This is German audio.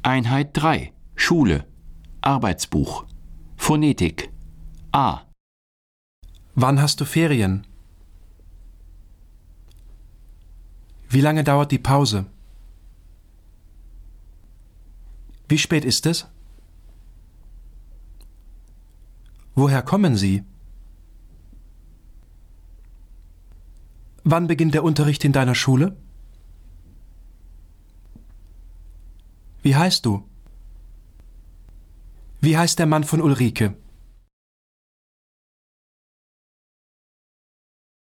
Einheit 3. Schule. Arbeitsbuch. Phonetik. A. Wann hast du Ferien? Wie lange dauert die Pause? Wie spät ist es? Woher kommen Sie? Wann beginnt der Unterricht in deiner Schule? Wie heißt du? Wie heißt der Mann von Ulrike?